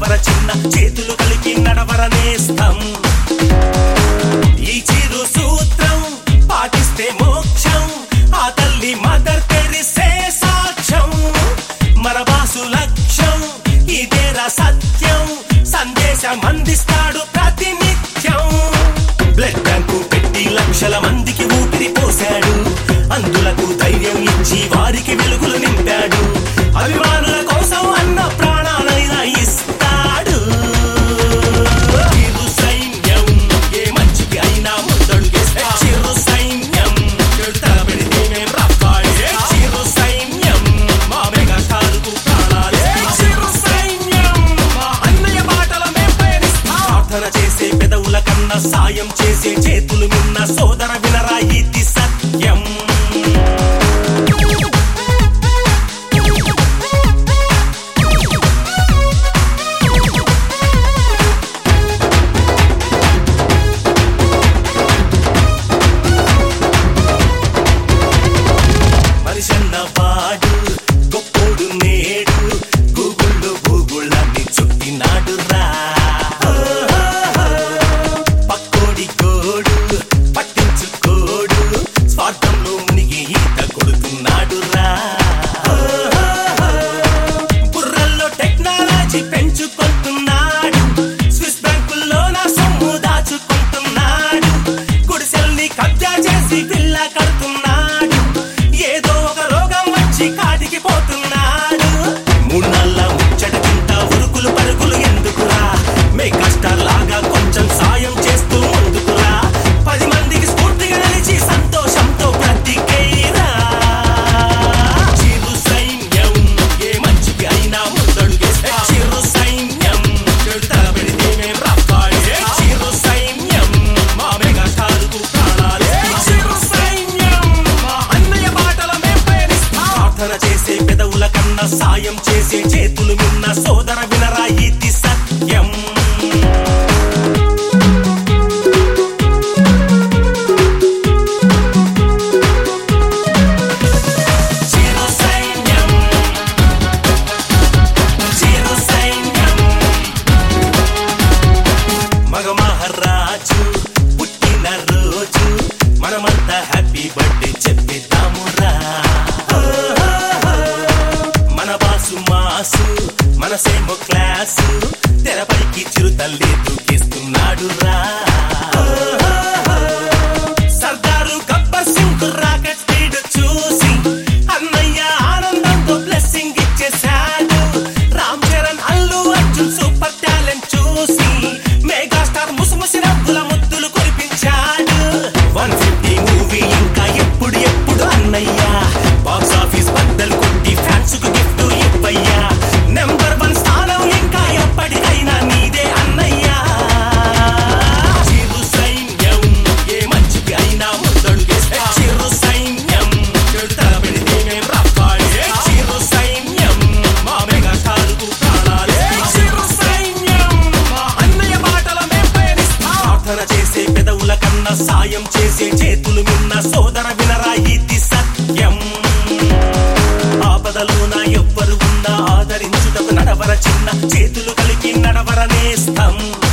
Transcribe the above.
నడవర చిన్న చేతులు కలిపి నడవర నేస్తం ఈ చిరు సూత్రం పాటిస్తే మోక్షం ఆ తల్లి మదర్ తెరిసే సాక్ష్యం మన బాసు లక్ష్యం ఇదేరా సత్యం సందేశం అందిస్తాడు ప్రతినిత్యం బ్లడ్ బ్యాంకు పెట్టి లక్షల మందికి ఊపిరి పోశాడు అందులకు ధైర్యం ఇచ్చి వారికి వెలుగులు నింపాడు అభిమానుల కోసం అన్న ప్రాణాలైనా ఇస్తాడు చిరు సైన్యం ఏ మంచికి అయినా ముందడుగేస్తే చిరు సైన్యం చెడుతా పెడితే మేం రప్పాడే చిరు సైన్యం మా మెగాస్టార్కు ప్రాణాలే చిరు సైన్యం మా అన్నయ్య బాటల మేం పయనిస్తాం ప్రార్థన చేసే పెదవుల కన్నా సాయం చేసే చేతులు మిన్న సోదర వినరా ఇది సత్యం మనిషన్నవాడు గొప్పోడు నేడు గూగుళ్ళు గూగుళ్ళని చుట్టినాడు రా పక్కోడి కోడు పట్టించుకోడు స్వార్థంలో మునిగి ఈత కొడుతున్నాడు రా బుర్రల్లో టెక్నాలజీ పెంచుకుంటున్నాడు స్విస్ బ్యాంకుల్లో నా సొమ్ము దాచుకుంటున్నాడు గుడిసెల్ని కబ్జా చేసి పిల్ల కడుతున్నాడు ఏదో ఒక రోగం వచ్చి కాటికి పోతున్నాడు మూడు ముచ్చట కింద ఉరుకులు పరుగులు ఎందుకురా మెగాస్టార్ లాగా కొంచెం సాయం చేస్తూ ముందుకురా 10 మందికి స్ఫూర్తిగా నిలిచి సంతోషంతో బ్రతికేరా చిరు సైన్యం ఏ మంచికి అయినా ముందడుగేస్తే చిరు సైన్యం చెడుతా పెడితే మేం రప్పాడే చిరు సైన్యం మా మెగాస్టార్కు ప్రాణాలే చిరు సైన్యం మా అన్నయ్య బాటల మేం పయనిస్తాం ప్రార్థన చేసే పెదవుల కన్నా సాయం చేసే చేతులు మిన్న సోదర వినరా ఇది సత్యం చిరు సైన్యం చిరు సైన్యం మగ మహారాజు పుట్టిన రోజు మనమంతా హ్యాపీ బర్త్డే చెప్పిద్దామురా మన బాసు మాసు మనసేమో క్లాసు తెరపైకి చిరు తల్లి దూకిస్తున్నాడు రా సర్దారు గబ్బర్ సింగ్ రాకెట్ స్పీడ్ చూసి అన్నయ్య ఆనందంతో బ్లెస్సింగ్ ఇచ్చేశాడు రామ్ చరణ్ అల్లు అర్జున్ సూపర్ టాలెంట్ చూసి మెగాస్టార్ ముసిముసి నవ్వుల ముద్దులు కురిపించాడు 150 మూవీ ఇంకా ఎప్పుడు ఎప్పుడు అన్నయ్య బాక్స్ ఆఫీస్ బద్దలు కొట్టి ఫ్యాన్స్ కు గిఫ్ట్ ఇవ్వయ్యా నెంబర్ 1 స్థానం ఇంకా ఎప్పటికైనా నీదే అన్నయ్య చిరు సైన్యం ఏ మంచికి అయినా ముందడుగేస్తే చిరు సైన్యం చెడుతా పెడితే మేం రప్పాడే చిరు సైన్యం మా మెగాస్టార్కు ప్రాణాలే చిరు సైన్యం మా అన్నయ్య బాటల మేం పయనిస్తాం ప్రార్థన చేసే పెదవుల కన్నా సాయం చేసే చేతులు మిన్న సోదర వినరా ఇది సత్యం ఆపదలోన ఎవ్వరు ఉన్నా ఆదరించుటకు నడవర చిన్న చేతులు కలిపి నడవర నేస్తం